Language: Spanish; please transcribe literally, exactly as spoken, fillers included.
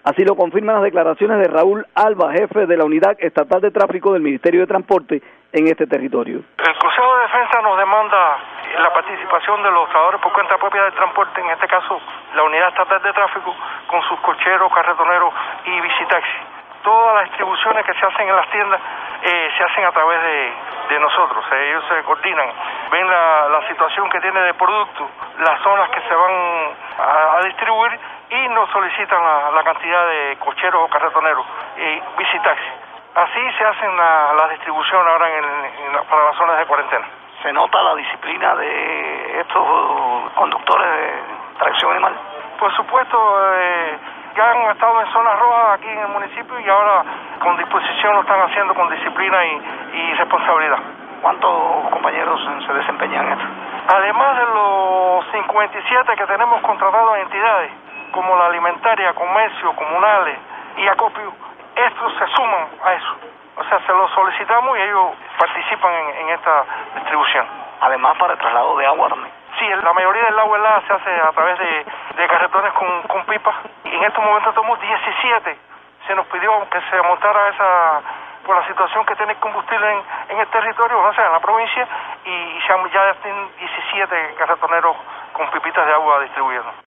Así lo confirman las declaraciones de Raúl Alba, jefe de la Unidad Estatal de Tráfico del Ministerio de Transporte en este territorio. El Consejo de Defensa nos demanda la participación de los trabajadores por cuenta propia del transporte, en este caso la Unidad Estatal de Tráfico, con sus cocheros, carretoneros y visitaxis. Todas las distribuciones que se hacen en las tiendas eh, se hacen a través de, de nosotros. Eh, ellos se coordinan, ven la, la situación que tiene de producto, las zonas que se van a, a distribuir y nos solicitan la, la cantidad de cocheros o carretoneros y visitaxis. Así se hacen la, la distribución ahora en el, en la, para las zonas de cuarentena. ¿Se nota la disciplina de estos conductores de tracción animal? Por supuesto, eh, ya han estado en zonas rojas aquí en el municipio y ahora con disposición lo están haciendo con disciplina y, y responsabilidad. ¿Cuántos compañeros se desempeñan en esto? Además de los cincuenta y siete que tenemos contratados en entidades como la alimentaria, comercio, comunales y acopio, estos se suman a eso. O sea, se los solicitamos y ellos participan en, en esta distribución. Además, para el traslado de agua también. Sí, la mayoría del agua helada se hace a través de, de carretones con, con pipas. Y en estos momentos tenemos diecisiete. Se nos pidió que se montara esa, por la situación que tiene combustible en, en el territorio, o sea, en la provincia, y ya, ya tienen diecisiete carretoneros con pipitas de agua distribuyendo.